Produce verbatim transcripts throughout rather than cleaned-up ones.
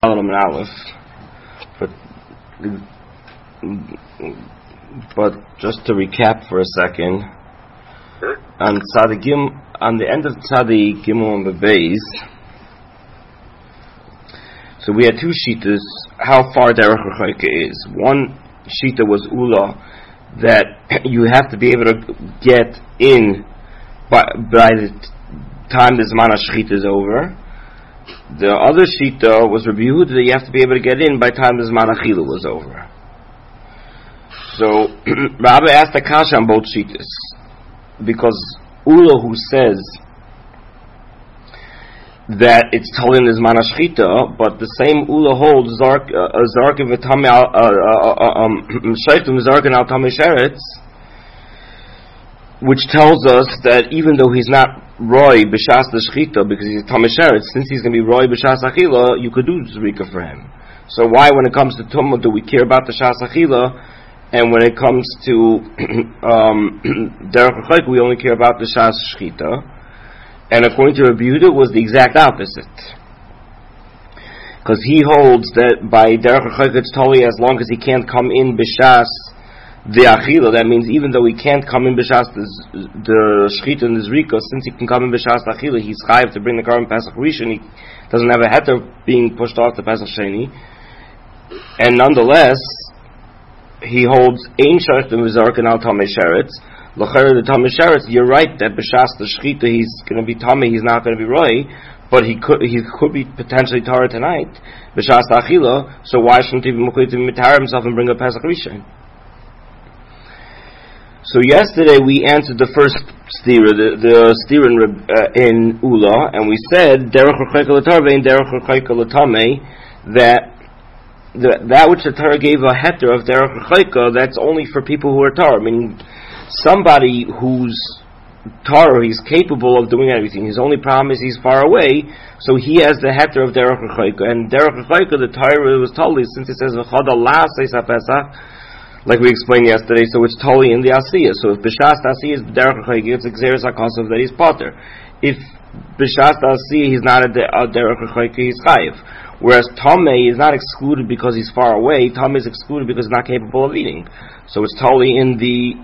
Aleph, but but just to recap for a second, on Tzadigim, on the end of Tzadig Gimel and Bebeis, so we had two shitas how far Derech Rechaika is. One shita was Ula, that you have to be able to get in by, by the time the Zman HaShechita is over. The other shita was Rabbi Yehuda that you have to be able to get in by the time the Zman Achila was over. So Rabbi asked the kasha on both shitas, because Ula, who says that it's telling the Zman HaShechita, but the same Ula holds Zark Zark v'Tamei Sheichtim Zarkin al Tamei Sheretz, which tells us that even though he's not Roy b'shas the Shechita because he's a Tamei Sheretz, since he's going to be Roy b'shas Achila, you could do Zrika for him. So why, when it comes to Tumah, do we care about the Shas Achila, and when it comes to Derech Rechaika, we only care about the Shas Shechita? And according to Rabbi Yehuda, it was the exact opposite, because he holds that by Derech Rechaika it's totally as long as he can't come in b'shas the Achila. That means even though he can't come in b'shas the, the Shechita and the Zrika, since he can come in b'shas the Achila, he's chayav to bring the Karban Pesach Rishon. He doesn't have a heter being pushed off the Pesach Sheni. And nonetheless, he holds Ein Sheichtim v'Zarkin al Tamei Sheretz. L'chera the Tamei Sheretz, you're right that b'shas the Shechita he's going to be Tamei, he's not going to be Roy, but he could he could be potentially Torah tonight b'shas the Achila. So why shouldn't he be Mukhlei to mitar himself and bring a Pesach Rishon? So yesterday we answered the first stira, the, the stira in, uh, in Ula, and we said Derech Rechaika l'Torah and Derech Rechaika l'Tamei, that the, that which the Torah gave a heter of Derech Rechaika, that's only for people who are Torah. Meaning somebody who's Torah, he's capable of doing everything. His only problem is he's far away, so he has the heter of Derech Rechaika. And Derech Rechaika, the Torah was told, since it says V'chada la'aseh Pesach, like we explained yesterday, so it's totally in the Asiyah. So if B'shas Asiyah is Derech Rechaika, it's Xeris HaKosov that he's Potter. If B'shas Asiyah he's not a Derech Rechaika, he's Chayiv. Whereas Tamei is not excluded because he's far away. Tamei is excluded because he's not capable of eating. So it's totally in the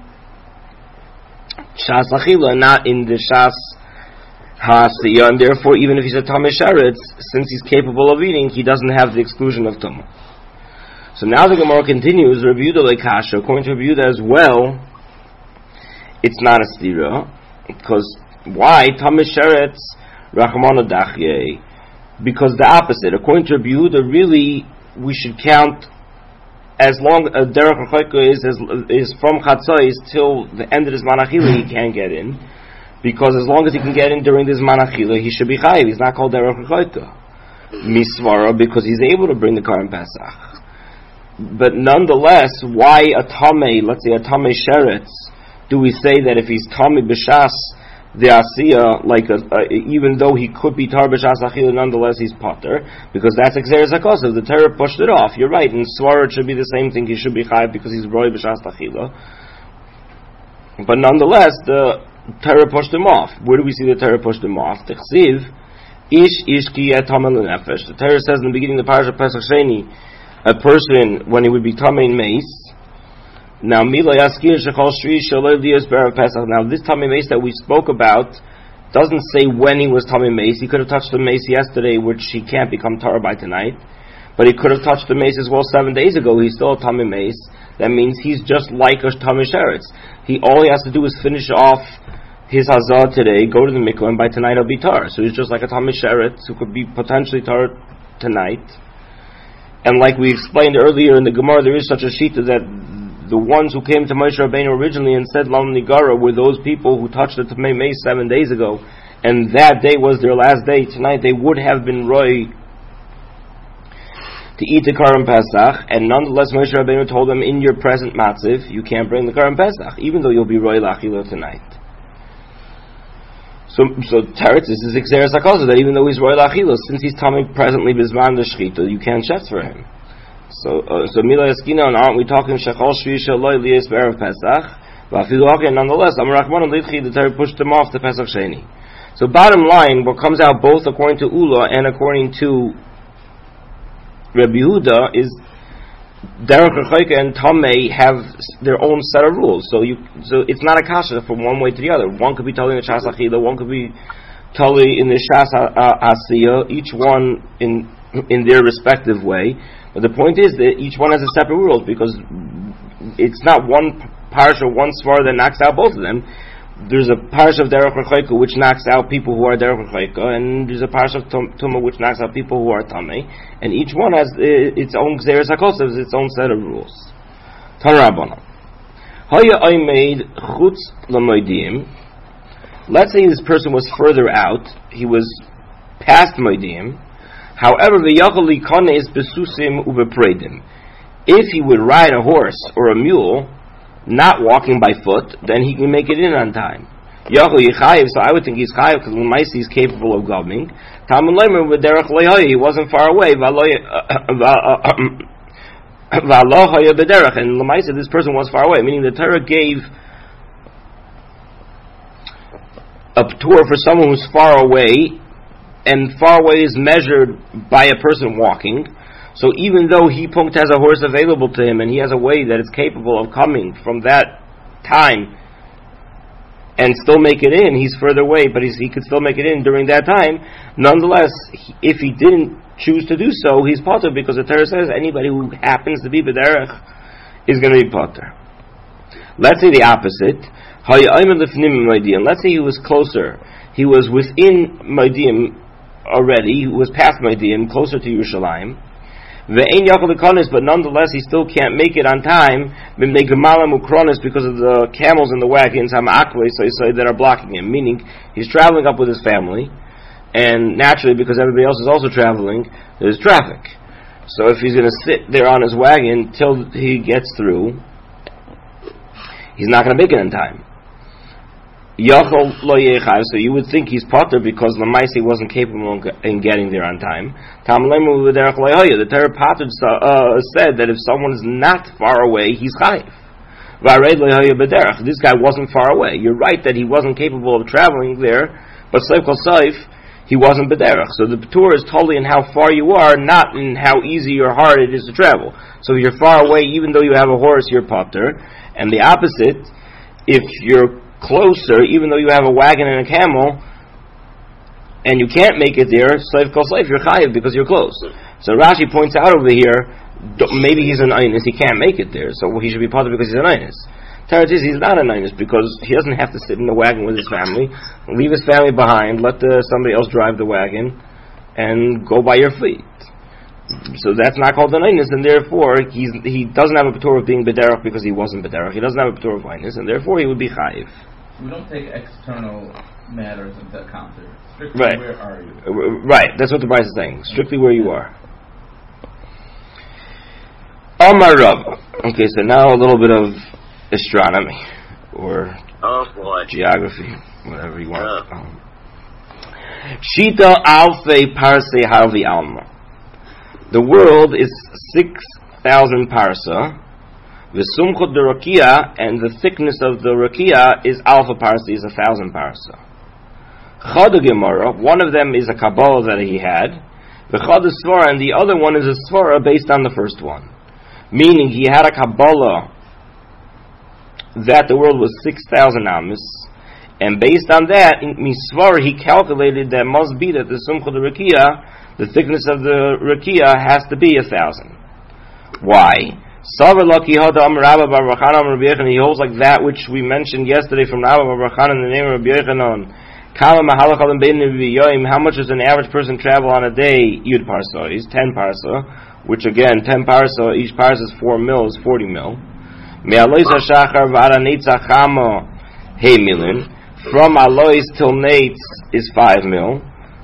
Shas Achila, not in the Shas HaSiyah. And therefore, even if he's a Tamei Sheretz, since he's capable of eating, he doesn't have the exclusion of Tumah. So now the Gemara continues, Rabbi Yehuda leKasha, according to Rabbi Yehuda as well, it's not a stira, because why? Tamei Sheretz Rachmana Dachye. Because the opposite, according to Rabbi Yehuda, really, we should count as long as Derech Rechaika is, is, is from Chatzos till the end of the Zman Achila, he can't get in, because as long as he can get in during the Zman Achila, he should be chayiv. He's not called Derech Rechaika. Misvara, because he's able to bring the Karban Pesach. But nonetheless, why a Tamei, let's say a Tamei Sheretz, do we say that if he's Tamei b'shas the Asiyah, like a, a, even though he could be Tar b'shas Achila, nonetheless he's Potter, because that's Xeris HaKosov, the Torah pushed it off. You're right, and Svara it should be the same thing, he should be Chayiv because he's Roy b'shas Achila. But nonetheless, the Torah pushed him off. Where do we see the Torah pushed him off? T'chsiv, Ish Ish ki yeh Tamei l'nefesh. The Torah says in the beginning of the Parashat Pesach Sheni, a person, when he would be Tamei Meis, now Mila Yaskir Shechol Shri Shaloi Lios B'Erev Pesach. Now this Tamei Meis that we spoke about doesn't say when he was Tamei Meis. He could have touched the Meis yesterday, which he can't become Torah by tonight, but he could have touched the Meis as well seven days ago. He's still a Tamei Meis. That means he's just like a Tamei Sheretz. He all he has to do is finish off his Hazah today, go to the mikvah, and by tonight he'll be Torah. So he's just like a Tamei Sheretz who could be potentially Torah tonight. And like we explained earlier in the Gemara, there is such a shita that the ones who came to Moshe Rabbeinu originally and said Lam Nigara were those people who touched the Tamei Meis seven days ago, and that day was their last day. Tonight they would have been Roy to eat the Karban Pesach, and nonetheless Moshe Rabbeinu told them, in your present matziv, you can't bring the Karban Pesach, even though you'll be Roy L'Achila tonight. So, so Teretz is Xeris HaKosov, that even though he's Roy L'Achila, since he's coming presently Bizman the Shechita, you can't chef for him. So, uh, so Mila Yaskina, and aren't we talking Shechol Shvi Shaloi Lios B'Erev Pesach? V'afilu nonetheless, Amar Rachmana Lidchi, the Torah pushed him off to Pesach Sheni. So bottom line, what comes out both according to Ula and according to Rabbi Yehuda is Derech Rechoika and Tamei have their own set of rules. So you, so it's not a kasha from one way to the other. One could be totally in the Shas Achila, one could be totally in the Shas Asiyah. Each one in in their respective way. But the point is that each one has a separate rules because it's not one parsha, one svar that knocks out both of them. There's a parsha of Derech Rechoika which knocks out people who are Derech Rechoika, and there's a parsha of Tumah which knocks out people who are Tamei, and each one has uh, its own Gzeres HaKosav, its own set of rules. Tanarabana. Haya Oimeid Chutz L'Moedim. Let's say this person was further out, he was past Moedim. However, V'yachol Likones Besusim Ubepredim. If he would ride a horse or a mule, not walking by foot, then he can make it in on time. Yachol Yichayev, so I would think he's chayev because L'maisi is capable of governing. Talmud Leimer with Derech Lehoy, he wasn't far away. V'alohoya b'derech, and L'maisi, this person was far away. Meaning the Torah gave a tour for someone who's far away, and far away is measured by a person walking. So even though he punked has a horse available to him and he has a way that is capable of coming from that time and still make it in, he's further away, but he's, he could still make it in during that time. Nonetheless, he, if he didn't choose to do so, he's potter because the Torah says anybody who happens to be b'derech is going to be potter. Let's say the opposite. Let's say he was closer. He was within Moedim already. He was past Moedim, closer to Yerushalayim. But nonetheless, he still can't make it on time because of the camels and the wagons that are blocking him. Meaning, he's traveling up with his family, and naturally, because everybody else is also traveling, there's traffic. So if he's going to sit there on his wagon till he gets through, he's not going to make it on time. So you would think he's potter because Lamaisi wasn't capable in getting there on time. The Torah potter uh, said that if someone is not far away, he's chayiv. This guy wasn't far away. You're right that he wasn't capable of traveling there, but seif kol seif, he wasn't b'derech. So the tour is totally in how far you are, not in how easy or hard it is to travel. So if you're far away, even though you have a horse, you're potter. And the opposite, if you're closer, even though you have a wagon and a camel, and you can't make it there, slave kol slave, you're chayiv because you're close. So Rashi points out over here, maybe he's an einus, he can't make it there, so he should be potter because he's an einus. Teretz is he's not an einus because he doesn't have to sit in the wagon with his family, leave his family behind, let the, somebody else drive the wagon, and go by your feet. So that's not called an einus, and therefore he's, he doesn't have a patur of being b'derech because he wasn't b'derech. He doesn't have a patur of einus, and therefore he would be chayiv. We don't take external matters into account here. Strictly, right. Where are you? Right, that's what the Bryce is saying. Strictly where you are. Amar Rav. Okay, so now a little bit of astronomy or oh, boy. geography, whatever you want. Um, Shita alfei parsei harvi alma. The world is six thousand parsa. The sumchot the rakia, and the thickness of the rakia is alpha parsa, is a thousand parsa. Chad Gemara, one of them is a Kabbalah that he had. The Chad Svara, and the other one is a Svara based on the first one. Meaning he had a Kabbalah that the world was six thousand amis, and based on that, in Misvar he calculated that must be that the Sumchot the rakia, the thickness of the rakia has to be a thousand. Why? He holds like that which we mentioned yesterday from Rabba Bar Chanan in the name of Rabbi Yochanan. How much does an average person travel on a day? Yud parsa is ten parsa, which again, ten parsa, each parsa is four mil, is forty mil. From Alois till Nates is five mil.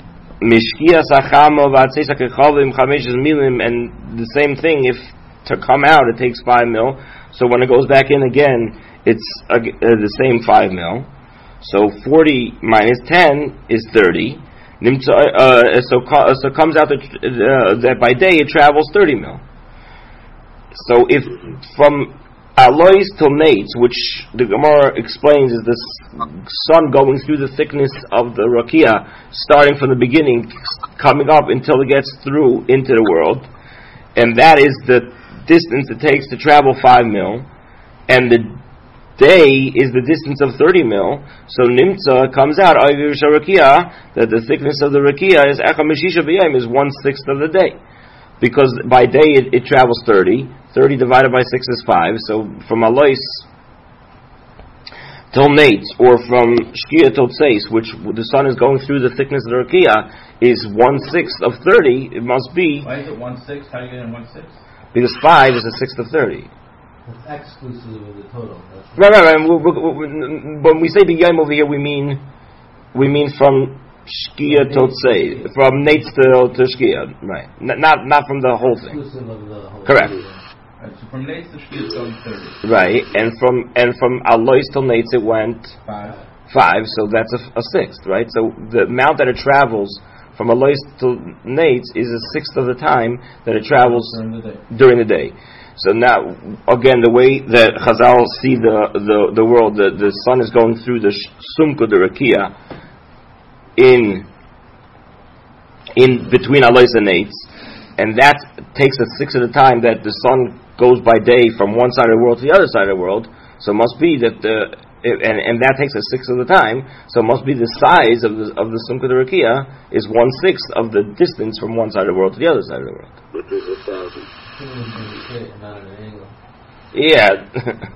And the same thing, if to come out it takes five mil, so when it goes back in again it's uh, uh, the same five mil. So forty minus ten is thirty. Uh, so so it comes out that, uh, that by day it travels thirty mil. So if from Alois till Nates, which the Gemara explains is the sun going through the thickness of the rakia, starting from the beginning, coming up until it gets through into the world, and that is the distance it takes to travel five mil, and the day is the distance of thirty mil. So nimtza comes out that the thickness of the rakia is echa mishisha b'yayim, is one sixth of the day, because by day it, it travels thirty. thirty divided by six is five. So from alois till nates, or from shkia till tseis, which the sun is going through the thickness of the rakia, is one sixth of thirty. It must be. Why is it one sixth? How do you get in one sixth? Because five is a sixth of thirty. It's exclusive of the total. That's right, right, right. We, we, we, when we say b'yayim over here, we mean we mean from shkia till tseis, from nates to, to shkia, right? N- not not from the whole thing. exclusive of the whole. Correct. Right, so from nates to shkia it's only thirty. Right, and from and from alois till nates it went Five. five, so that's a, a sixth, right? So the amount that it travels from alois till nates is a sixth of the time that it travels during the day. During the day. So now, again, the way that Chazal see the the, the world, the, the sun is going through the sumka, the rakia, in in between alois and nates, and that takes a sixth of the time that the sun goes by day from one side of the world to the other side of the world. So it must be that the and, and that takes a sixth of the time. So it must be the size of the of the sumka the rakia is one sixth of the distance from one side of the world to the other side of the world. Which is a thousand. Not at an angle. Yeah.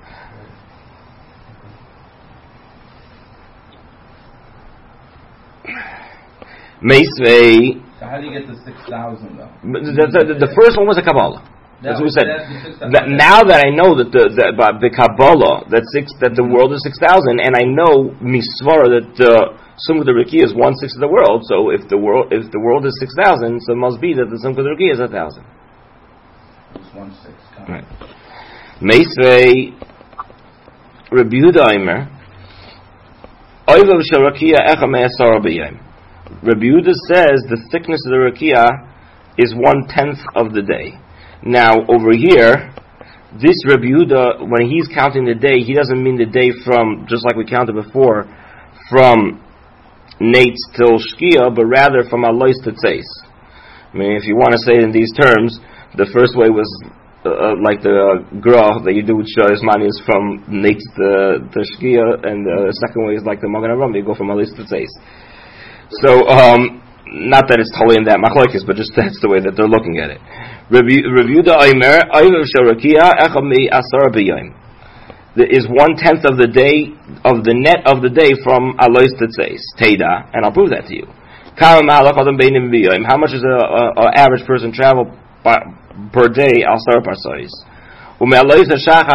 Meisvei. So how do you get to six thousand though? The, the, the first one was a Kabbalah. That's what we said. That, now that I know that the, the about the Kabbalah that six that the world is six thousand, and I know misvara that the Sumka the Riki is one sixth of the world. So if the world if the world is six thousand, so it must be that the Sumka the Riki is a thousand. It's one sixth. Right. Meisvei Rabbi Yehuda Aimer Oivav Shel Rakia Echa Me'asar B'Yayim. Rabbi Yehuda says the thickness of the rakia is one tenth of the day. Now over here, this Rabbi Yehuda, when he's counting the day, he doesn't mean the day from, just like we counted before, from nates till shkia, but rather from alois to tzeis. I mean, if you want to say it in these terms, the first way was uh, like the uh, gra that you do with shah ismani is from nates to, to shkia, and the second way is like the magen avraham, you go from alois to tzeis. So, um, not that it's totally in that machlokes, but just that's the way that they're looking at it. Review the Aimer, Aimer Sharakia, Echami Asar B'Yayim. There is one tenth of the day, of the net of the day from Alois Tetzeis, Teda, and I'll prove that to you. How much does an average person travel by, per day, Asar Parsois? From Alois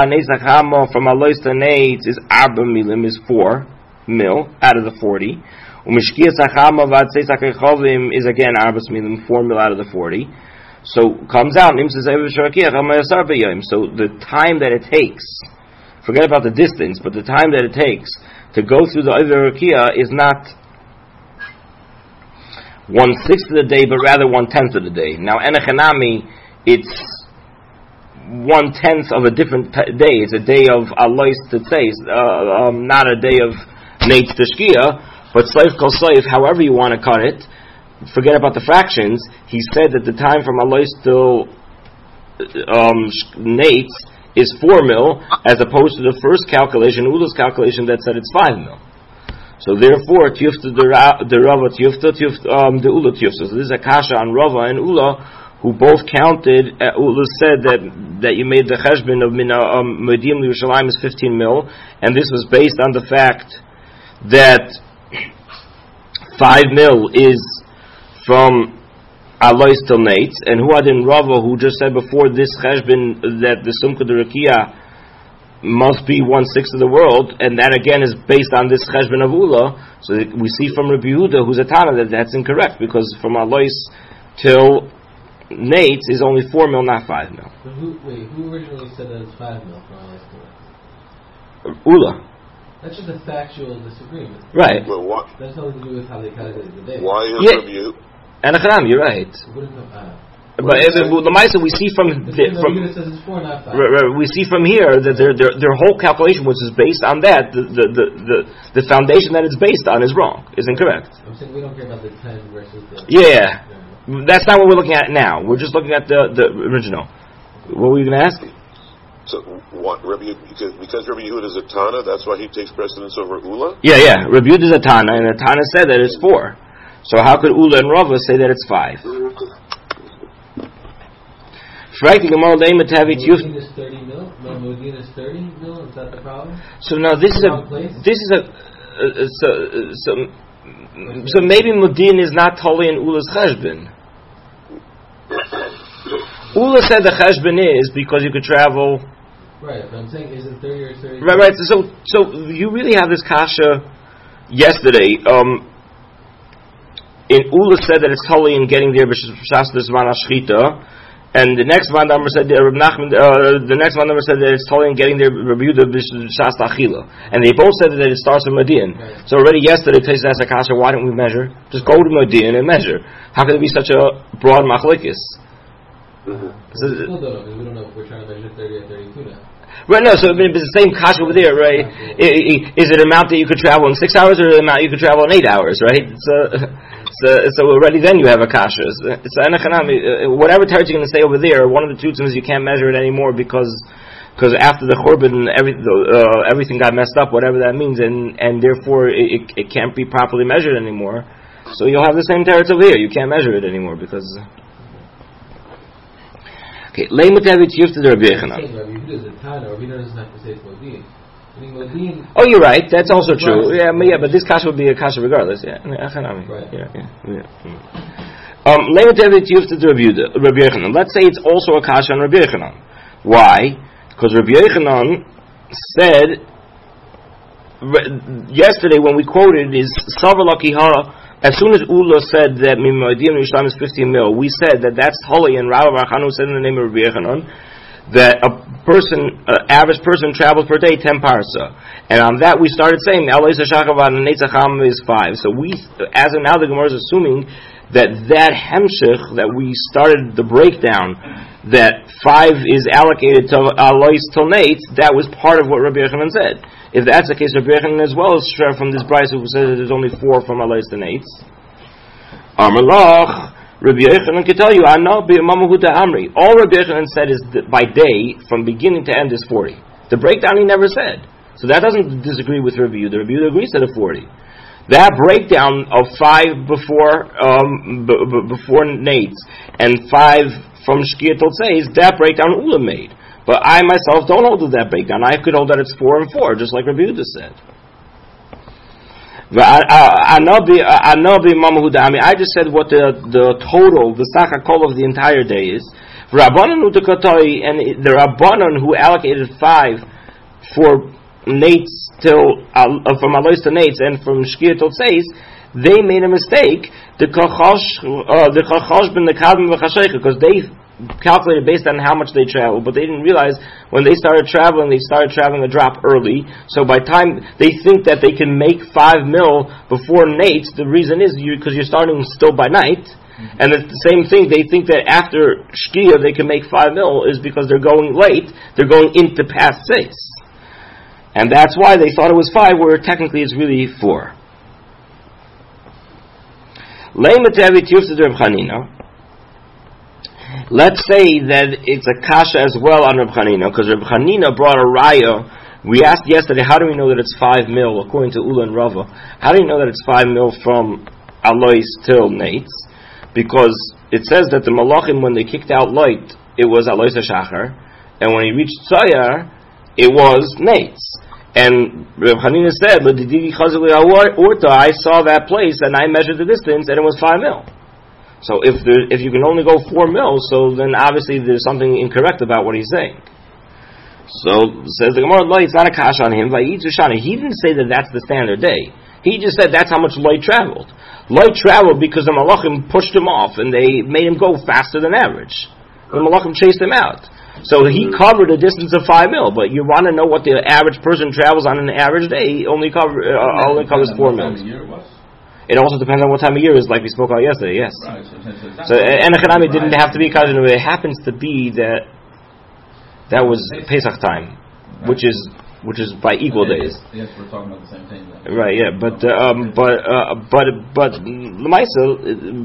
to Neitz is Arba Milim, is four mil out of the forty. Umishkia Sachama Vatzei Sakechovim is again Arbas Milim, four mil out of the forty. So comes out, so the time that it takes, forget about the distance, but the time that it takes to go through the Oiver Rakia is not one sixth of the day, but rather one tenth of the day. Now Enechanami, it's one tenth of a different t- day. It's a day of Alois Tetzeis, uh, um, not a day of Neitz Teshkia. But Seif Kol Seif, however you want to cut it, forget about the fractions. He said that the time from Alois till um, Nates is four mil, as opposed to the first calculation, Ula's calculation, that said it's five mil. So therefore, Tiyufta the Rava Tiyufta, um, the Ula Tiyufta. So this is a kasha on Rava and Ula, who both counted. Uh, Ula said that that you made the cheshbon of Mina um, Medium Yerushalayim is fifteen mil, and this was based on the fact that five mil is from Alois till Nates, and Huadin Rava, who just said before this cheshbon that the Sumka de Rakia must be one sixth of the world, and that again is based on this cheshbon of Ula. So we see from Rabbi Yehuda, who's a Tana, that that's incorrect, because from Alois till Nates is only four mil, not five mil. But who, wait, who originally said that it's five mil from Alois till Nates? Ula. That's just a factual disagreement. Right. Well, what? That's nothing to do with how they calculate the day. Why is Yeah. review? And Achanam, you're right. What is the, uh, But uh, the Maisa we see from the, the, from the says it's four, not five. right, right, we see from here that their their their whole calculation, which is based on that, the the, the the the foundation that it's based on is wrong, is incorrect. I'm saying we don't care about the ten versus the. Yeah. Yeah. That's not what we're looking at now. We're just looking at the, the original. What were you going to ask? So, what, Rabbi, because, because Rabbi Yehuda is a Tana, that's why he takes precedence over Ula? Yeah, yeah. Rabbi Yehuda is a Tana, and the Tana said that it's four. So how could Ula and Rava say that it's five? Modine is thirty mil? No, Modine is thirty mil? Is that the problem? So now this is a, this is a, uh, so, uh, so, so maybe Modine is not totally in Ula's Cheshbon. Ula said the Cheshbon is because you could travel. Right, but I'm saying, is it thirty or thirty? Right, right. So, so you really have this kasha yesterday. Um, in Ula said that it's totally in getting there b'shas d'zman hashchita, and the next one number said uh, Nachman, uh, the next one number said that it's totally in getting there Rabbi Yehuda b'shas achila, and they both said that it starts with Madian. Right. So already yesterday, Taisus asked Akasha, why don't we measure? Just go to Madian and measure. How can it be such a broad machlekes? Mm-hmm. So we still don't know, because we don't know if we're trying to measure thirty or thirty-two now. Right, no, so it's the same kasha over there, right? Is it an amount that you could travel in six hours or an amount you could travel in eight hours, right? So, so, so already then you have a kasha. So, whatever teretz you're going to say over there, one of the two things you can't measure it anymore because because after the Churban, every, uh, everything got messed up, whatever that means, and, and therefore it, it can't be properly measured anymore. So you'll have the same teretz over here. You can't measure it anymore because... Okay, Leimut Evit Yufta the Rabbi Yechanan. Oh, you're right. That's also true. Yeah, yeah, but this kasha would be a kasha regardless. Yeah, yeah, yeah. Um, Leimut Evit Yufta the Rabbi Yechanan. Let's say it's also a kasha on Rabbi Yechanan. Why? Because Rabbi Yechanan said yesterday when we quoted is Savalaki Hara. As soon as Ula said that Mimodim Yishlam is fifteen mil, we said that that's holy, and Rav Achanu said in the name of Rabbi Yechanan that a person, an average person travels per day ten parsa. And on that we started saying Elois Hashachavad and Netzacham is five. So we, as of now, the Gemara is assuming that that hemshich that we started the breakdown, that five is allocated to Elois till Netz, that was part of what Rabbi Yechanan said. If that's the case, Rabbi Yechanan as well is from this Bryce who says that there's only four from Elois to Netz. Amalach, Rabbi Yechanan can tell you, Anah bi'mamahuta amri. All Rabbi Yechanan said is that by day, from beginning to end, is forty. The breakdown he never said. So that doesn't disagree with Rabbi Yehuda. Rabbi Yehuda agrees to the forty. That breakdown of five before um, b- b- before Netz and five from Shkia till Tzeis, that breakdown Ula made. But I myself don't hold to that breakdown. I could hold that it's four and four, just like Rabbi Yehuda said. I mean, I just said what the the total, the sakakol of the entire day is. And the Rabbanon who allocated five for Netz till uh, from Alois to Netz and from Shkia till Tzeis, they made a mistake. The Chachosh ben the Kadmon v'Chasheicha, because they calculated based on how much they traveled, but they didn't realize when they started traveling, they started traveling a drop early. So by time they think that they can make five mil before Netz, the reason is because you, you're starting still by night. Mm-hmm. And it's the same thing. They think that after Shkia they can make five mil is because they're going late. They're going into past six, and that's why they thought it was five, where technically it's really four. Let's say that it's a kasha as well on Reb Chanina, because Reb Chanina brought a raya. We asked yesterday, how do we know that it's five mil according to Ula and Rava? How do you know that it's five mil from Alois till Netz? Because it says that the Malachim, when they kicked out Light, it was Alois HaShachar, and when he reached Tzayar, it was Netz. And Reb Chanina said, I saw that place and I measured the distance and it was five mil. So if there, if you can only go four mil, so then obviously there's something incorrect about what he's saying. So says the Gemara, it's not a kash on him. He didn't say that that's the standard day. He just said that's how much Light traveled. Light traveled because the Malachim pushed him off and they made him go faster than average. The Malachim chased him out. So he covered a distance of five mil, but you want to know what the average person travels on an average day, he only cover uh, only covers four mils. It also depends on what time of year it is, like we spoke about yesterday, yes. Right, so so and Echanami didn't have to be Kajin, it happens to be that that was Pesach time, which is which is by equal days. Yes, we're talking about the same thing. Right, yeah, but uh, um, but uh, but but Lemaisa,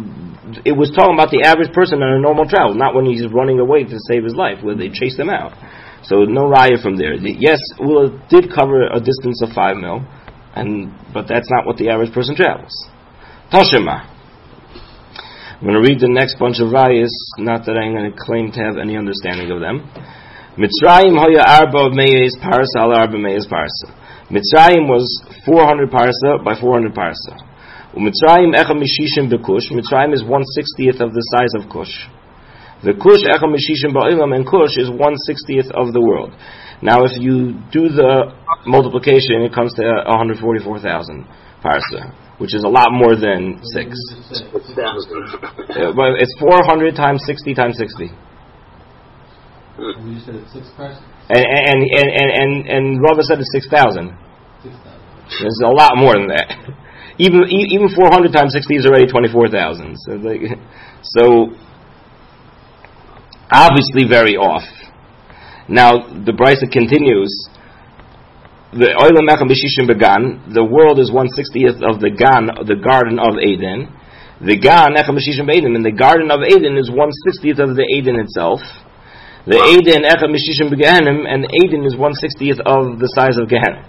it was talking about the average person on a normal travel, not when he's running away to save his life, where they chase him out. So no raya from there. The, yes, Ula did cover a distance of five mil, and but that's not what the average person travels. Toshima. I'm going to read the next bunch of rayas, not that I'm going to claim to have any understanding of them. Mitzrayim hoya arba meyes parsa al arba meyes parsa. Mitzrayim was four hundred parsa by four hundred parsa. Mitzrayim echa mishishim bekush. Mitzrayim is one sixtieth of the size of Kush. The Kush echa mishishim ba'ilam, and Kush is one sixtieth of the world. Now, if you do the multiplication, it comes to one hundred forty-four thousand parsa, which is a lot more than six. uh, but it's four hundred times sixty times sixty. You just said it's six parsa. And and and and and, and Rava said it's six thousand. Six thousand. There's a lot more than that. Even even four hundred times sixty is already twenty-four thousand. So, like, so obviously very off. Now the Brisa continues. The Olam Echad B'Shishim Began. The world is one sixtieth of the Gan, the Garden of Eden. The Gan Echad B'Shishim Eden, and the Garden of Eden is one sixtieth of the Eden itself. The Eden Echad B'Shishim Beganim, and Eden is one sixtieth of the size of Gehenna.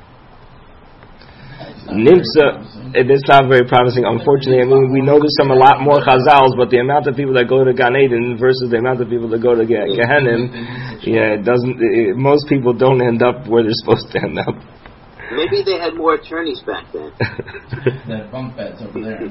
Nimsa, it is not very promising, unfortunately. I mean, we notice some a lot more Chazals, but the amount of people that go to Gan Eden versus the amount of people that go to Ge- Gehenna, yeah, it doesn't. It, most people don't end up where they're supposed to end up. Maybe they had more attorneys back then. That bunk beds over there.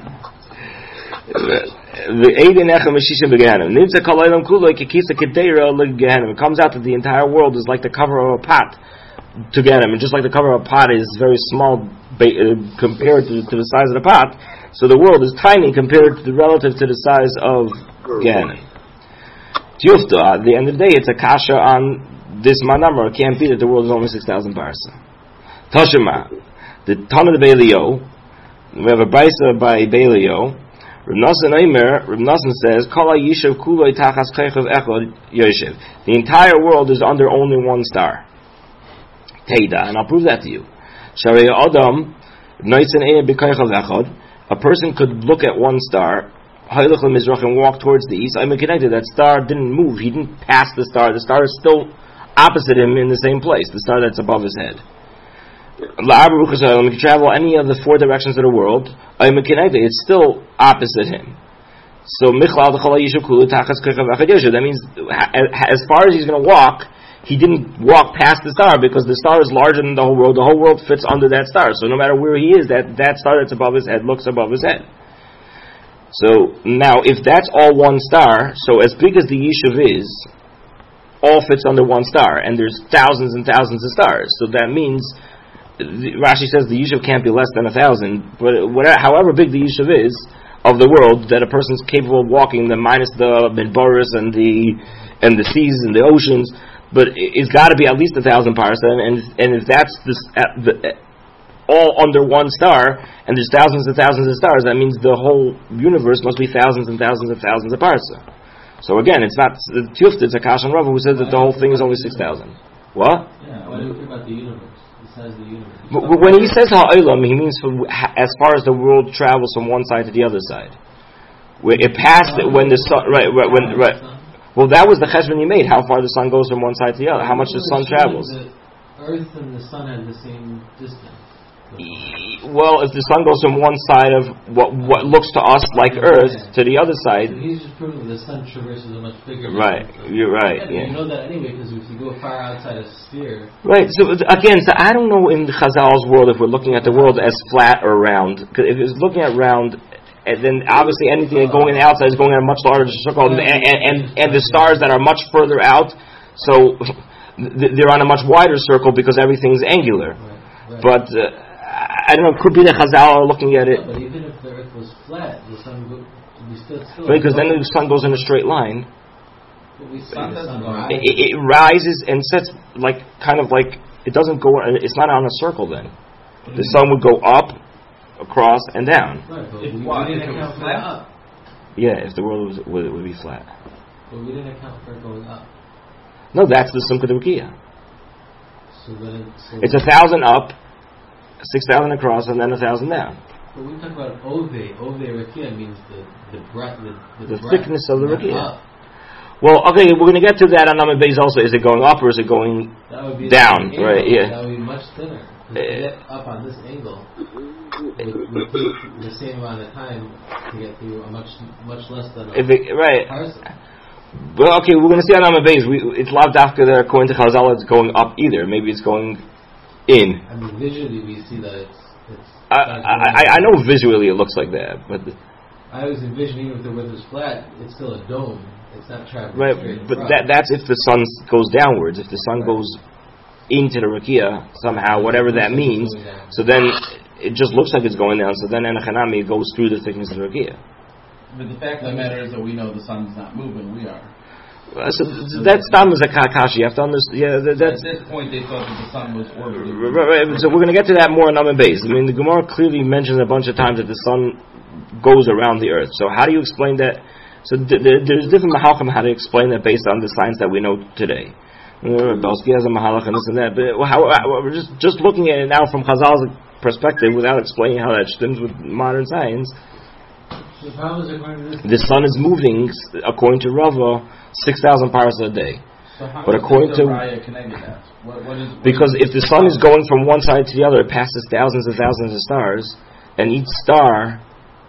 The Eden Echad Meshishim Beganim. Nimsa Kol Olam Kulo Kikisa Kedeira Gehenna. It comes out that the entire world is like the cover of a pot to Gehenna, and just like the cover of a pot is very small Uh, compared to, to the size of the pot, so the world is tiny compared to the relative to the size of Gehenna. Tiyufta, at the end of the day, it's a kasha on this my number. It can't be that the world is only six thousand parsa. Toshima, the ton of the Beilio, we have a brisa by Beilio. Reb Nosson Eimer, Reb Nosson says, Kol Yishav Kuloi Tachas Keichav Echad Yoshev. The entire world is under only one star. Teida, and I'll prove that to you. Adam, a person could look at one star and walk towards the east. I'm connected. That star didn't move. He didn't pass the star. The star is still opposite him in the same place. The star that's above his head. He can travel any of the four directions of the world. I'm connected. It's still opposite him. So that means as far as he's going to walk, he didn't walk past the star because the star is larger than the whole world. The whole world fits under that star. So no matter where he is, that, that star that's above his head looks above his head. So now, if that's all one star, so as big as the Yishuv is, all fits under one star, and there's thousands and thousands of stars. So that means, Rashi says the Yishuv can't be less than a thousand, but whatever, however big the Yishuv is of the world, that a person's capable of walking, the minus the Midboris and the and the seas and the oceans, but it's got to be at least a thousand parsa, and and if that's this, uh, the, uh, all under one star, and there's thousands and thousands of stars, that means the whole universe must be thousands and thousands and thousands of parsa. So again, it's not the Tiyufta, it's a Kashan Rava who says that the whole thing is only six thousand. What? Yeah, why do we think about the universe? The size of the universe. But when he says Ha'olam, he means from, as far as the world travels from one side to the other side. Where it passed it when the sun, right, right, when, right. Well, that was the cheshbon you made. How far the sun goes from one side to the other? How much the sun travels? The Earth and the sun have the same distance. Well, if the sun goes from one side of what what looks to us like Earth to the other side, so he's just proving the sun traverses a much bigger. Right, you're right. Yeah, yeah. You know that anyway because if you go far outside a sphere. Right. So again, so I don't know in Chazal's world if we're looking at the world as flat or round. Because if it's looking at round, and then obviously anything going outside is going in a much larger circle, and, and, and, and the stars that are much further out, so they're on a much wider circle because everything's angular. Right, right. But uh, I don't know, it could be the Chazal are looking at it. No, but even if the Earth was flat, the sun would be still still. Because then the sun goes in a straight line. But we see Sun the sun doesn't rise. It, it rises and sets like kind of like it doesn't go. It's not on a circle. Then the sun would go up, across, and down. Right, but If we, what, we didn't if it was account for flat? up. Yeah, if the world was, would, would be flat. But we didn't account for it going up. No, that's the Simcha D'Rukiya. So then it, so It's a thousand up, six thousand across, and then a thousand down. But when we talk about ove, ove rakia means the the breadth, the, the, The breadth, thickness of the not rakia. up. Well, okay, we're going to get to that on Amid Beis also. Is it going up or is it going That would be down? the angle, Right, yeah. That would be much thinner. To Uh, get up on this angle would, would take the same amount of time to get through a much much less than a If it, right. parcel. Well, okay, we're going to see on Amid Beis. We, it's lav dafka that according to Chazal it's going up either. Maybe it's going in. I mean, visually we see that it's. it's I, I, I I know visually it looks like that, but I was envisioning if the width is flat, it's still a dome. It's not traveling right, straight but across. that that's if the sun goes downwards. If the sun goes into the rakia somehow, whatever that means, so then it just looks like it's going down. So then enochanami goes through the thickness of the rakia. But the fact of the matter is that we know the sun's not moving. We are. Uh, so that's tam is a kakashi. You have to understand. Yeah, that, that's. At this point, they thought that the sun was orbiting. Right, right, so we're going to get to that more on Amid Beis. I mean, the Gemara clearly mentions a bunch of times that the sun goes around the earth. So how do you explain that? So th- th- there's different mahalchim how to explain that based on the science that we know today. Uh, Belsky has a mahalach and this and that. But how, how, we're just just looking at it now from Chazal's perspective without explaining how that stems with modern science. The problem is according to this. The sun is moving, according to Rava, six thousand parsecs a day. So how But is according the to- raya connected that? What, what is, what Because is if the sun is going from one side to the other, it passes thousands and thousands of stars, and each star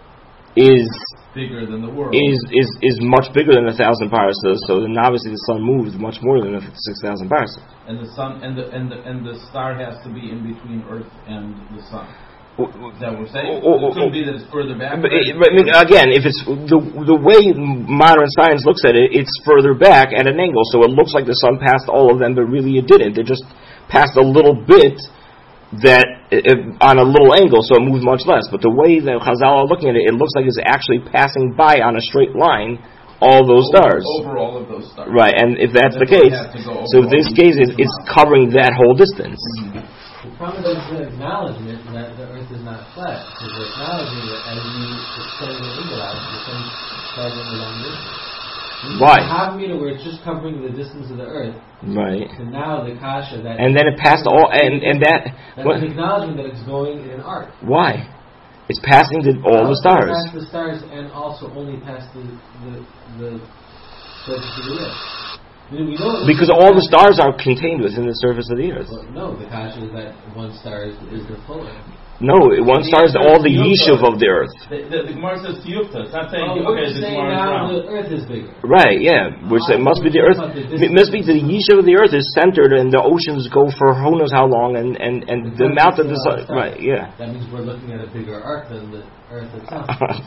is bigger than the world, is is, is much bigger than a thousand parsecs. So then obviously the sun moves much more than six thousand parsecs. and the sun and the and the and the star has to be in between Earth and the sun. Is that what we're saying? Oh, oh, It couldn't oh. be that it's further back. But it, I mean, again, if it's the the way modern science looks at it, it's further back at an angle, so it looks like the sun passed all of them, but really it didn't. It just passed a little bit that it, on a little angle, so it moved much less. But the way that Chazal are looking at it, it looks like it's actually passing by on a straight line all those stars. Over, over all of those stars. Right, and if that's, That's the case, what we have to go over so if this all case these is it's miles. covering that whole distance. Mhm. The problem is the acknowledgement that the Earth is not flat. Because we're acknowledging that as we extend the angle out, the sun traveling along this. Why? Half meter where it's just covering the distance of the Earth. Right. So now the kasha that. And then it passed all, and, and that, That's what, an acknowledgement that it's going in an arc. why? It's passing the, all the stars. Past the stars and also only past the the, the surface of the Earth. I mean, we know it looks Because like all the kasha- stars are contained within the surface of the earth. Well, no, the kasha is that one star is, is the fuller. No, one star is all the yishuv of the earth. The, the, the Gemara says tiyufta. It's not saying Oh, we're okay. just The saying Gemara is now round. the Earth is bigger. Right, yeah. Which it must be the earth. It must be the yishuv of the earth is centered and the oceans go for who knows how long and, and, and the amount of the sun. Right, yeah. That means we're looking at a bigger arc than the Earth itself.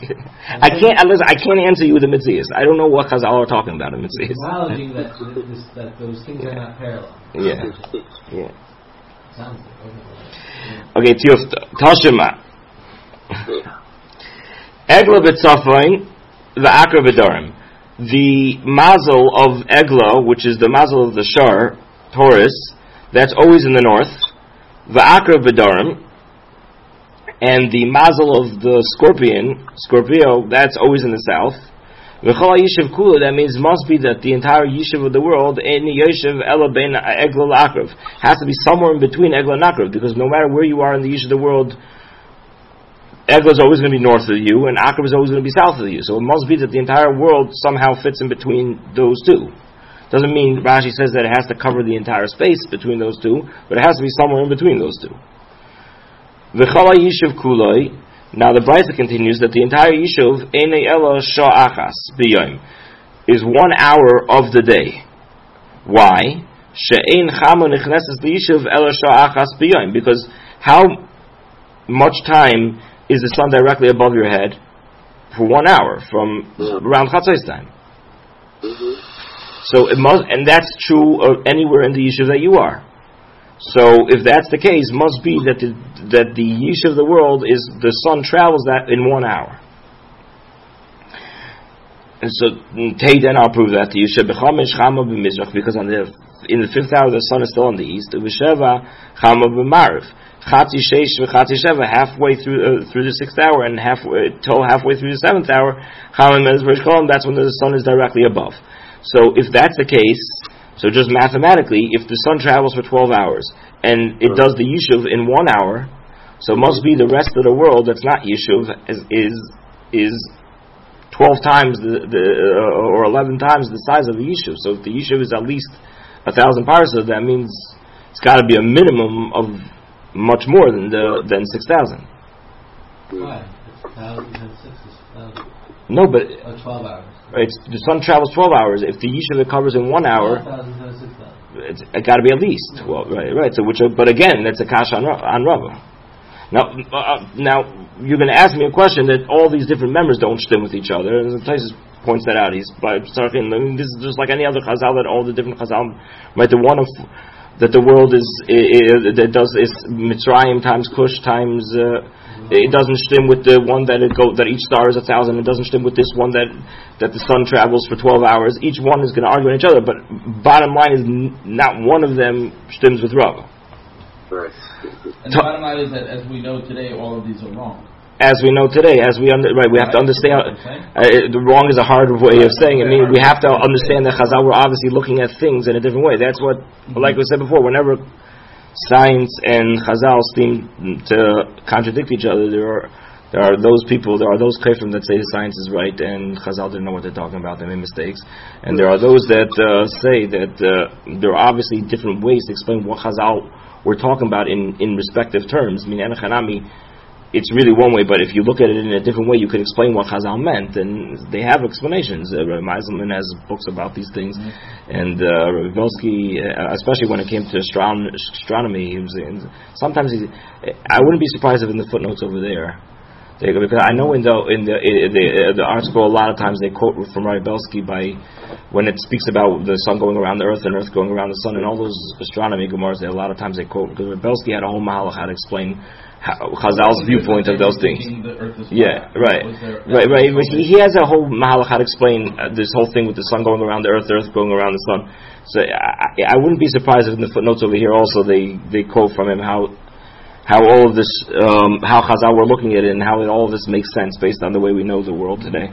I can't, listen, I can't answer you with the mitzias. I don't know what Chazal are talking about in mitzias. Acknowledging that th- this, that those things are not parallel. Yeah, yeah. Sounds like Okay, okay. tiyufta. Tashima. Egla b'tzafain, the akra b'darim. The mazel of Egla, which is the mazel of the Shar, Taurus, that's always in the north. The akra b'darim, and the mazel of the Scorpion, Scorpio, that's always in the south. V'chol yishuv kula, that means must be that the entire yishuv of the world, in yishuv ela ben Egla l'akra, has to be somewhere in between Egla and Akra, because no matter where you are in the yishuv of the world, Egla is always going to be north of you, and Akrab is always going to be south of you. So it must be that the entire world somehow fits in between those two. Doesn't mean Rashi says that it has to cover the entire space between those two, but it has to be somewhere in between those two. V'chala yishuv kuloi. Now the Brisa continues that the entire yishuv enei ela sha'achas b'yom is one hour of the day. Why? She'ein chama nichneses l'yishuv ela sha'achas b'yom, because how much time is the sun directly above your head? For one hour, from around Chatzos time. Mm-hmm. So it must, and that's true of anywhere in the yishuv that you are. So if that's the case, must be that the, that the yishuv of the world is the sun travels that in one hour. And so Teidan, I'll prove that to you. Shebechamish chama b'mizrach, because on the in the fifth hour the sun is still in the east. V'sheva chama b'mariv. Chatzi sheish v'chatzi sheva, halfway through uh, through the sixth hour and halfway till halfway through the seventh hour, chama mezrish kolam. That's when the sun is directly above. So if that's the case, so just mathematically, if the sun travels for twelve hours and it does the yishuv in one hour, So it must be the rest of the world that's not Yishuv is is, is twelve times the, the uh, or eleven times the size of the Yishuv. So if the Yishuv is at least a thousand parsa, that means it's got to be a minimum of much more than the than six thousand. Why? It's thousand and six is thousand. No, but oh, twelve hours. Right, it's, the sun travels twelve hours. If the Yishuv it covers in one hour, it's it got to be at least twelve. Right, right. So which, but again, that's a kasha on, on Rava. Now, uh, now you're going to ask me a question that all these different members don't stem with each other. And Taisus points that out. He's by starting. I mean, this is just like any other chazal that all the different chazal, right? The one of that the world is, is that does is Mitzrayim times Cush times. Uh, it doesn't stem with the one that it go that each star is a thousand. It doesn't stem with this one that that the sun travels for twelve hours. Each one is going to argue with each other. But bottom line is, n- not one of them stems with Rava. Right. And the bottom line is that, as we know today, all of these are wrong. As we know today, as we under, right, we have right. to understand. Uh, the wrong is a hard way of saying it. I mean, we have to understand that Chazal were obviously looking at things in a different way. That's what, mm-hmm. like we said before, whenever science and Chazal seem to contradict each other, there are there are those people, there are those kafim that say the science is right and Chazal didn't know what they're talking about, they made mistakes, and there are those that uh, say that uh, there are obviously different ways to explain what Chazal we're talking about in, in respective terms. I mean, Enochanami, it's really one way, but if you look at it in a different way, you could explain what Chazal meant, and they have explanations. Uh, Rabbi Meiselman has books about these things, mm-hmm. and uh, Rabbi Belsky, uh, especially when it came to astron- astronomy, he was, and sometimes he, I wouldn't be surprised if in the footnotes over there, they, because I know in the in the in the, uh, the article a lot of times they quote from Rabbi Belsky by when it speaks about the sun going around the earth and earth going around the sun and all those astronomy gemaras. A lot of times they quote because Rabbi Belsky had a whole mahalach how to explain how, Chazal's viewpoint of those things. Yeah, right, right, right. He, he has a whole mahalach how to explain uh, this whole thing with the sun going around the earth, the earth going around the sun. So I, I wouldn't be surprised if in the footnotes over here also they, they quote from him how how all of this, um, how Chazal were looking at it and how it, all of this makes sense based on the way we know the world today.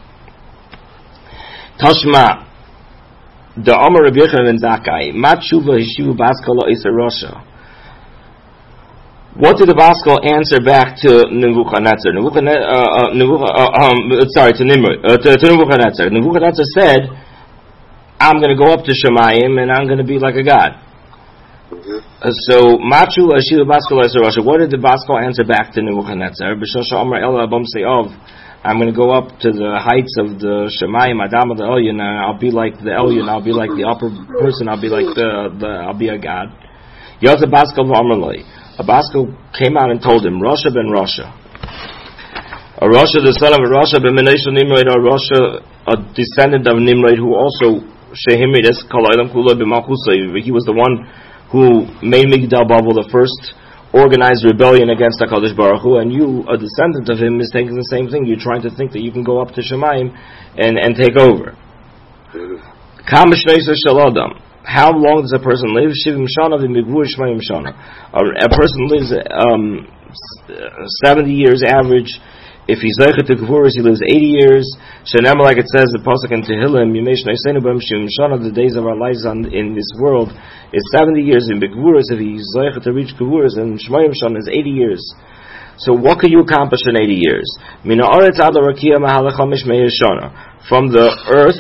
Tashma, the Amar Rabbi Yochanan ben Zakkai, Ma tshuva hishivu Baskal lo Iser Rosha. What did the Baskal answer back to Nebuchadnezzar? Nebuchadnezzar, uh, uh, Nebuchadnezzar uh, um, sorry, to Nimrod, uh, to, to Nebuchadnezzar. Nebuchadnezzar said, "I'm going to go up to Shemayim and I'm going to be like a god." Uh, so, Machu Ashiva Baskal Iser Rosha. What did the Baskal answer back to Nebuchadnezzar? B'shosha Amar El Abam Se'ov. I'm going to go up to the heights of the Shemayim, Adam of the Elyon, and I'll be like the Elyon, I'll be like the upper person, I'll be like the, the I'll be a god. Yotze Baskal v'Amarloi. A Baskal came out and told him, Rosha ben Rosha. A Rosha, the son of a Rosha ben Menashe Nimrod, a Rosha, a descendant of Nimrod, who also, Shehimid es Kalaylam Kula b'Malchusay. He was the one who made Migdal Babel, the first organized rebellion against HaKadosh Baruch Hu, and you, a descendant of him, is thinking the same thing. You're trying to think that you can go up to Shemayim and, and take over. How long does a person live? A person lives um, seventy years average. If he's zeichet to Gevuras, he lives eighty years. Shenem, like it says, the pasuk in Tehillim, the days of our lives on, in this world is seventy years. In Gevuras, if he's zeichet to reach Gevuras, and Shemayim Shana is eighty years. So what could you accomplish in eighty years? From the earth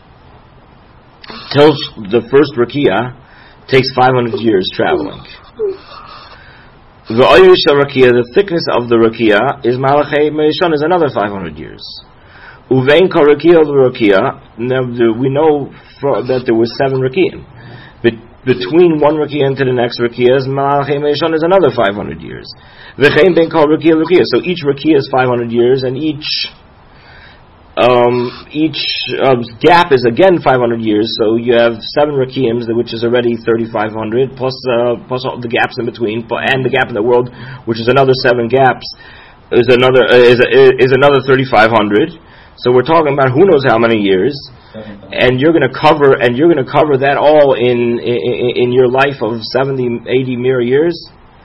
till the first Rakia takes five hundred years traveling. The Oyush Rakia, the thickness of the Rakia, is Malachei Meishon, is another five hundred years. Uvein Kol Rakia of the Rakia, we know for, that there were seven Rakiim. Be- between one Rakia and to the next Rakia is Malachei Meishon, is another five hundred years. V'chein Ben Kol Rakia Rakia, so each Rakia is five hundred years, and each Um, each uh, gap is again five hundred years, so you have seven Rakims, which is already thirty-five hundred, plus, uh, plus all the gaps in between, and the gap in the world, which is another seven gaps, is another uh, is, is another thirty-five hundred. So we're talking about who knows how many years, and you're going to cover and you're going to cover that all in, in in your life of seventy, eighty mere years.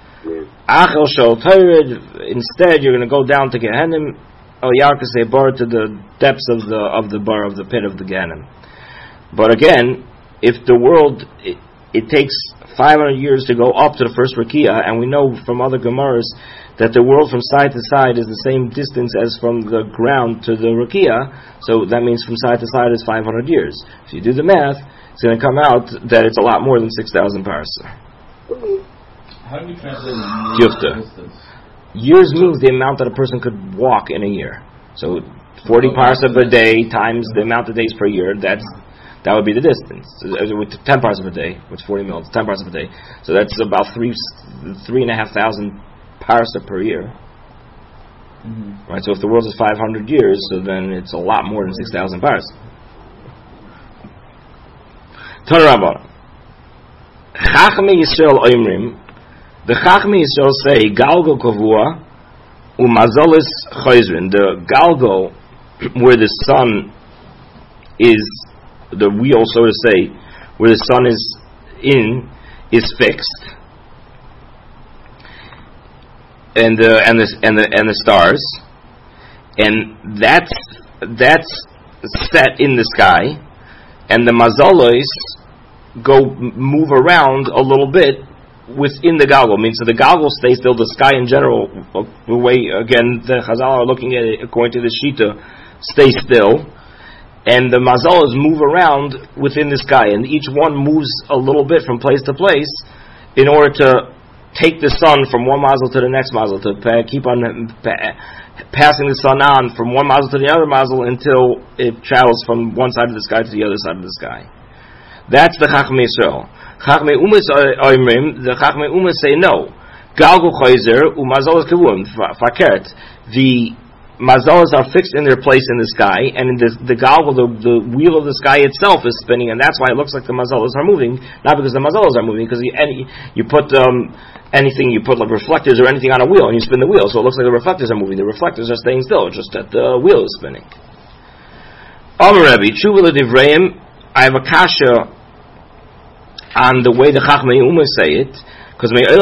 Instead, you're going to go down to Gehenna. Oh, Yarkasei bar to the depths of the of the bar of the pit of the Ganem. But again, if the world it, it takes five hundred years to go up to the first Rakia, and we know from other Gemaras that the world from side to side is the same distance as from the ground to the Rukia, so that means from side to side is five hundred years. If you do the math, it's going to come out that it's a lot more than six thousand parsa. How do you translate Yufta. distance? Years means the amount that a person could walk in a year. So forty parsa per day times the amount of days per year, that's that would be the distance. With ten parsa per day, which forty mils, ten parsa per day. So that's about three, three and a half thousand parsa per year. Mm-hmm. Right. So if the world is five hundred years, so then it's a lot more than six thousand parsa. Tanarabba. Chachmei Yisrael Oimrim. The Chachmei Yisrael say Galgo Kavua Umazolis Chayzrin. The Galgo, where the sun is, the wheel, so to say, where the sun is in, is fixed, and the and the and the and the stars, and that's that's set in the sky, and the mazalos go move around a little bit within the galgal. Means so the galgal stays still. The sky in general, the way again the Chazal are looking at it according to the Shita, stays still. And the mazalas move around within the sky, and each one moves a little bit from place to place in order to take the sun from one mazel to the next mazel, to pa- keep on pa- passing the sun on from one mazel to the other mazel until it travels from one side of the sky to the other side of the sky. That's the Chachmei Yisrael. Chachmei Umas Oimrim, the Chachmei Umas say no. Galgu Chayzer umazalas kavum fakert. The mazalas are fixed in their place in the sky, and in the, the galgal, the, the wheel of the sky itself is spinning, and that's why it looks like the mazalas are moving, not because the mazalas are moving, because you, any, you put um, anything, you put like reflectors or anything on a wheel, and you spin the wheel, so it looks like the reflectors are moving. The reflectors are staying still, just that the wheel is spinning. Amar Rebbe, Tshuva L'Divrayim, I have a kasha on the way the Chachmei Umas say it, because you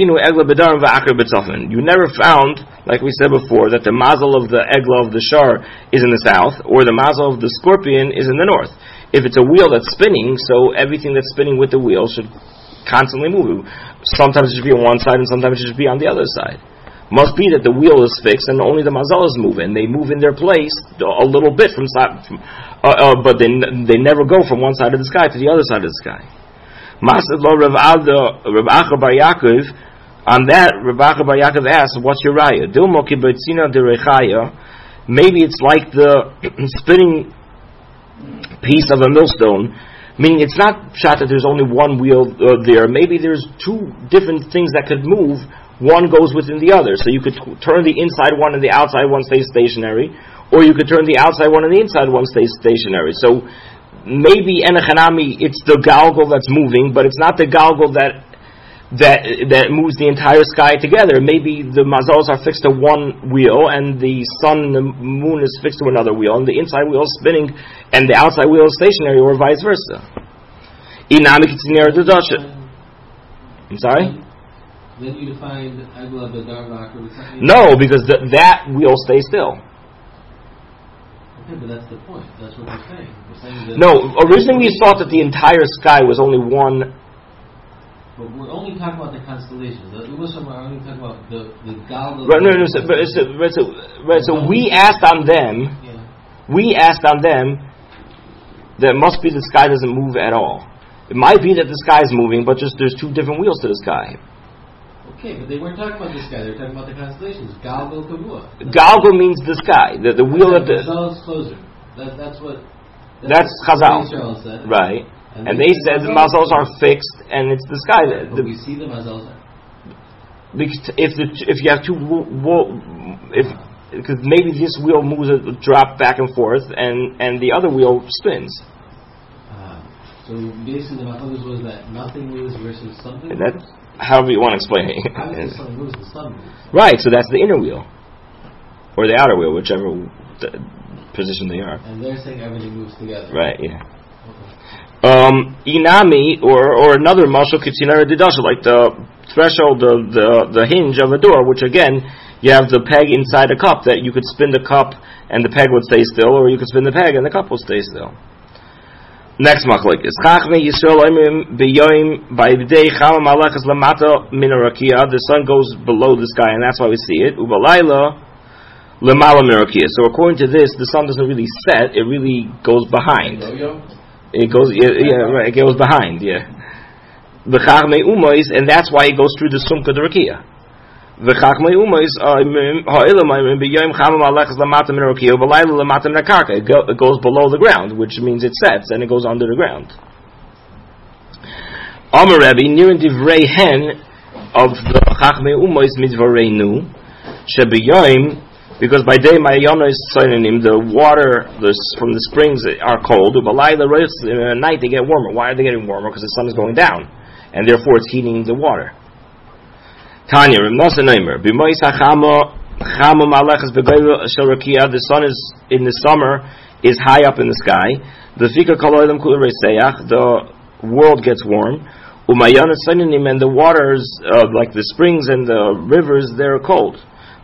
never found, like we said before, that the mazel of the egla of the shar is in the south, or the mazel of the scorpion is in the north. If it's a wheel that's spinning, so everything that's spinning with the wheel should constantly move. Sometimes it should be on one side, and sometimes it should be on the other side. Must be that the wheel is fixed, and only the mazalas move, and they move in their place a little bit from side, from, uh, uh, but they they never go from one side of the sky to the other side of the sky. Masad lo Rav Acha Bar Yaakov. On that, Rav Acha Bar Yaakov asks, "What's your raya?" Dilmo kibetzina derechaya. Maybe it's like the spinning piece of a millstone. Meaning, it's not shot that there's only one wheel uh, there. Maybe there's two different things that could move. One goes within the other. So you could t- turn the inside one and the outside one stays stationary, or you could turn the outside one and the inside one stays stationary. So maybe enechanami, it's the galgal that's moving, but it's not the galgal that that that moves the entire sky together. Maybe the mazalos are fixed to one wheel, and the sun and the moon is fixed to another wheel, and the inside wheel is spinning, and the outside wheel is stationary, or vice versa. I'm sorry? Then you define Egla Badar Vakar with something? No, because the, that wheel stays still. Okay, but that's the point. That's what we're saying. We're saying that No, originally we thought that the entire sky was only one. But we're only talking about the constellations. The Umasam are only talking about the the Galgal. Right, no, no, so, but so, right, so, right, so we asked on them. Yeah. We asked on them that it must be the sky doesn't move at all. It might be that the sky is moving, but just there's two different wheels to the sky. Okay, but they weren't talking about the sky. They were talking about the constellations. Galgal Kavua. Galgal means the sky, the, the wheel of the. Mazalas closer. That, that's what. That's what Chazal. Israel said. Right. And, And they said the mazalos are fixed, and it's the sky. But The, we see the mazalas. because if the, if you have two wo- wo- if because maybe this wheel moves a drop back and forth, and, and the other wheel spins. Uh, so basically, the machlokes was that nothing moves versus something. And that, however you want to explain it. Obviously, something moves, the sun moves. Right. So that's the inner wheel, or the outer wheel, whichever th- position they are. And they're saying everything moves together. Right. Yeah. Okay. Um, inami, or or another mashal kitzinara didasha, like the threshold, the, the the hinge of a door, which again you have the peg inside a cup that you could spin the cup and the peg would stay still, or you could spin the peg and the cup will stay still. Next machlokes. Chachmei Yisrael oimrim beyoim ba'idei chama malachas lamata min harakia. The sun goes below the sky, and that's why we see it. Ubalayla lemala min harakia. So according to this, the sun doesn't really set; it really goes behind. It goes, yeah, yeah, right. It goes behind, yeah. The chachmei umois, and that's why it goes through the sumka the rakia. The chachmei umois ha'elam oimrim beyoim chama malachas lamata min harakia. Ubalayla lamata min hakarka. It goes below the ground, which means it sets and it goes under the ground. Amar Rebbe, near divrei hen of the chachmei umois midvareinu shebeyoim. Because by day, Mayayonos Soinanim, the water the, from the springs are cold. But in the night they get warmer. Why are they getting warmer? Because the sun is going down, and therefore it's heating the water. Tanya, the sun is in the summer is high up in the sky. The world gets warm. And the waters, uh, like the springs and the rivers, they're cold.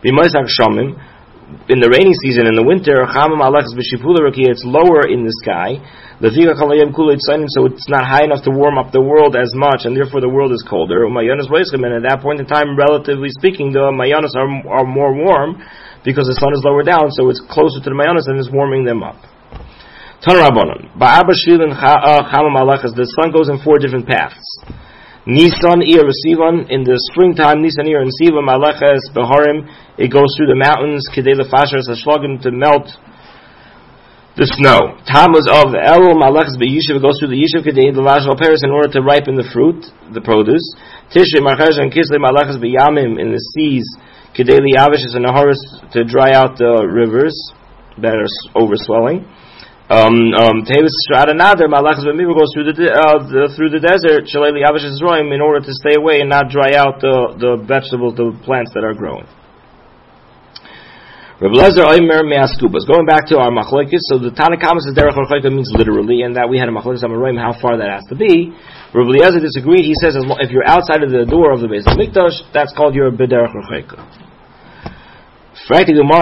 In the rainy season, in the winter, it's lower in the sky. So it's not high enough to warm up the world as much, and therefore the world is colder. And at that point in time, relatively speaking, the mayanos are, are more warm because the sun is lower down, so it's closer to the mayanos and is warming them up. The sun goes in four different paths. Nisan, Iyar, Sivan, in the springtime, Nisan, Iyar, and Sivan, Malachas, Beharim, it goes through the mountains, Kedei Lefashas, Hashlagim, to melt the snow. Tammuz of Elul, Malachas, Beyishiv, it goes through the Yishiv, Kedei Lefashal Paris, in order to ripen the fruit, the produce. Tishrei, Marchesh, and Kislev, Malachas, Beyamim, in the seas, Kedei Liyavish, and Naharis, to dry out the rivers that are overswelling. Um, um, Tevis Shradanader Malachas B'Miva goes through the, uh, the through the desert Shalei Yavish Roim in order to stay away and not dry out the, the vegetables, the plants that are growing. Rabbi Lezer Oimer Me'askubas. Going back to our machlokes, so the Tanakhama says derech l'chayka means literally, and that we had a machlokes on Roim how far that has to be. Rabbi Lezer disagreed. He says as long, if you're outside of the door of the Beis Hamikdash, that's called your b'derech l'chayka. He's capable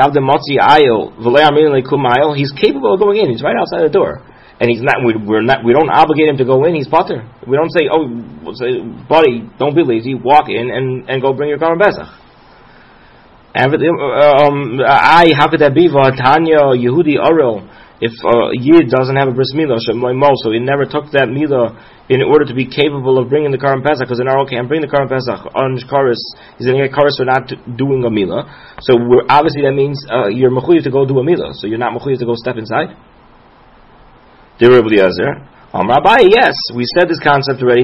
of going in. He's right outside the door, and he's not. We, we're not. We don't obligate him to go in. He's pater. We don't say, "Oh, we'll say, buddy, don't be lazy. Walk in and, and go bring your Karban Pesach." Um, I how could that be? Tanya Yehudi Arel. If a Yid doesn't have a bris milah, so he never took that milah in order to be capable of bringing the Karban Pesach, because an Arel can't bring the Karban Pesach on Karis, he's going to get Karis for not doing a milah. So we're, obviously that means uh, you're mechuyev to go do a milah, so you're not mechuyev to go step inside. Dear Rabbi Eliezer, um, Rabbi, yes, we said this concept already.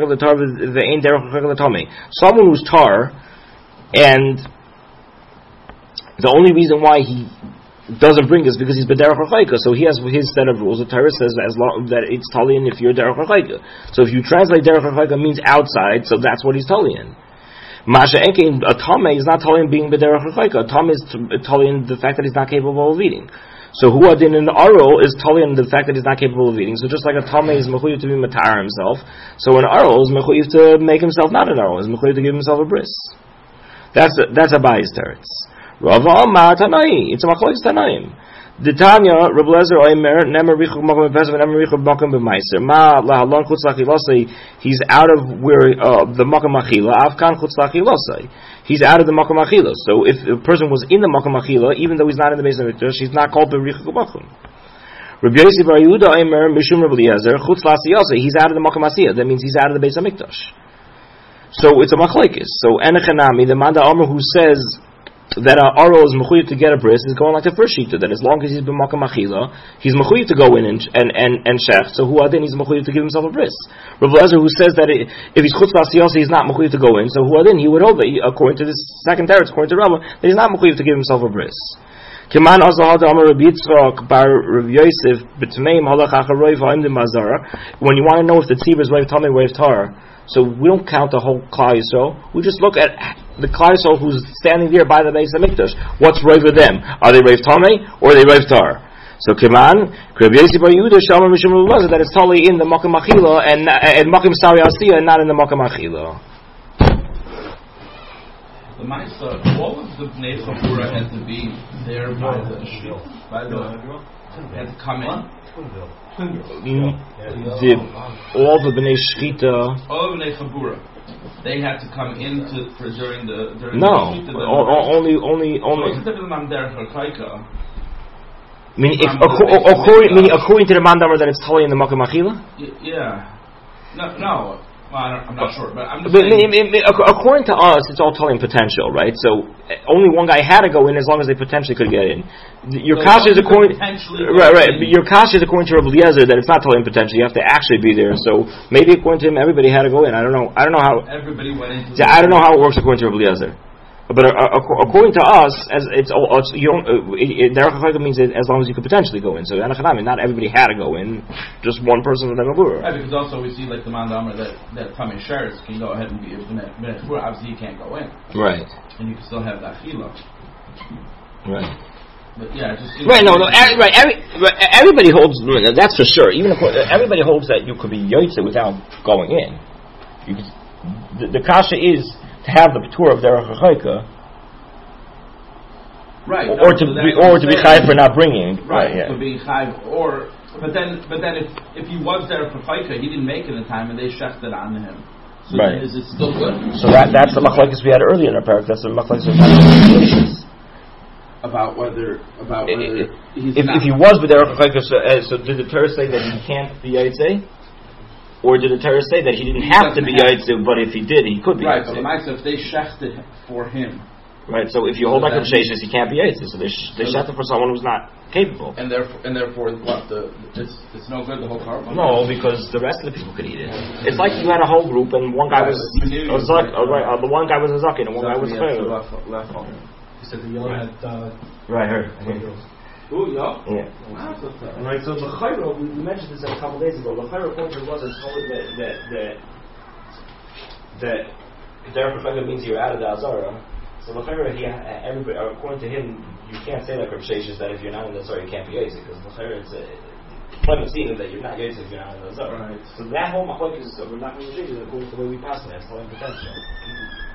Someone who's tar, and the only reason why he doesn't bring us because he's b'derech l'chayka, so he has his set of rules. The Torah says as long that it's talian if you're derech l'chayka. So if you translate derech l'chayka means outside, so that's what he's talian. Masha enkein a tameh is not talian being b'derech l'chayka. A tameh is talian the fact that he's not capable of eating. So hu adin in the arul is talian the fact that he's not capable of eating. So just like a tameh is mechuyev to be matar himself, so an arul is mechuyev to make himself not an arul, is mechuyev to give himself a bris. That's a, that's a bias teretz. Rava Amar Tanai. It's a machlokes Tanaim. The Tanya Rabbi Lezer Oimer Nemer Richuv Makom B'Pesach Nemer Richuv Makom B'Maiser. Ma Lahalon Chutz Lachilosei. He's out of where uh, the Makom Achila. Avkan Chutz Lachilosei. He's out of the Makom Achila. So if a person was in the Makom Achila, even though he's not in the Beis Hamikdash, he's not called B'Richuv Makom. Rabbi Yossi Bar Yehuda Oimer Mishum Rabbi Eliezer Chutz La'asiyosei. He's out of the Makom Asiyah. That means he's out of the Beis Hamikdash. So it's a machlokes. So Enechanami, the Manda Omer who says that uh, Aro is mechuyev to get a bris is going like the first shita, that as long as he's been makam achila, he's mechuyev to go in and and and, and shech. So who adin he's mechuyev to give himself a bris. Rav Lezer who says that it, if he's chutz b'asiyos he's not mechuyev to go in. So who adin he would hold that according to this second teretz, according to Rabbah, that he's not mechuyev to give himself a bris. Kiman azahad amar Rabbi Yitzchak bar Rav Yosef b'tmeim halach acharoy v'aim de mazara. When you want to know if the tzibur is roiv tamei roiv tar, so we don't count the whole Klal Yisrael. We just look at the Klal Yisrael who's standing there by the Beis Hamikdash. What's roiv with them? Are they roiv tamei or are they roiv tar? So Kiman, Rabbi Yossi Bar Yehuda Shamar Mishum Rabbi Lezer that it's totally in the Makom Achila and and Makom Sari Asiyah and not in the Makom Achila. The Meister, all of the Bnei Chapura had to be there by the by the had to come in. mm, the all the bnei shchita. All of bnei chabura, they had to come into for during the during No, the shchita. o- o- only only only. So it's different than derech harkaika. Meaning, if, acco- according, meaning according to the mandamar that it's totally in the makom achila. Y- yeah, no, no. Well, I don't, I'm not sure, but I'm just But saying. mean, mean, ac- according to us, it's all telling potential, right? So uh, only one guy had to go in as long as they potentially could get in. The- Your So kasha is you could according, potentially right, go right. in. But your kasha is according to Rabbi Eliezer that it's not telling potential. You have to actually be there. So maybe according to him, everybody had to go in. I don't know. I don't know how. Everybody went into. Yeah, I don't know how it works according to Rabbi Eliezer. But uh, ac- according to us, as it's all, it's, you don't. Uh, it, it, derech hakoyka means that as long as you could potentially go in. So anachanami, not everybody had to go in. Just one person was never go. Right, because also we see like the man Amr that that Tamei Sheretz can go ahead and be a bnei bnei chabura. Obviously, he can't go in, Right. and you can still have that chila. Right. But yeah, just Right, no, no, every, right, every, right, everybody holds, that's for sure. Even if, everybody holds that you could be yotze without going in. You could, the, the kasha is to have the tour of derech hakoyka, right, or, no, or to so be, that's or what to I'm be saying. chayiv for not bringing. Right, yeah. to be chayv, or but then but then if if he was there for Chaika, he didn't make it in time, and they shechted on him. So Right. then is it still good? So that that's the machlokes we had earlier in our parak. That's the machlokes we had. About whether about whether If, he's if, not, if he was with derech hakoyka, so, uh, so did the Torah say that he can't be yotze? Or did the Torah say that he didn't He have to doesn't be have yotze, but if he did, he could be right, but the yotze? mitzvah if they shechted for him, Right, so if you hold So like a that sheshes, he can't be yotze. So they sh- they So shechted for someone who's not capable. and therefore and therefore what the it's it's no good the whole carbon. No, because the rest of the people could eat it. It's like you had a whole group, and one guy Right, was but you- a zak, uh, right, uh, the one guy was a zakin, and one guy was a Left- chayil. left- left. You said the young had uh, Right, her. Ooh, yeah. Yeah. Wow, that's okay. Right, so the chayil, we, we mentioned this a couple days ago. The chayil point was it's told that that that that derech hakoyka means you're out of the azara. So the chayil, he everybody according to him, you can't say like Rav Sheshes that if you're not in the azara you can't be yotze because the chayil it's a plain of seeing that you're not yotze if you're not in the azara. Right. So that whole machlokes is we're not going to change it according to the way we pass it. It's telling potential.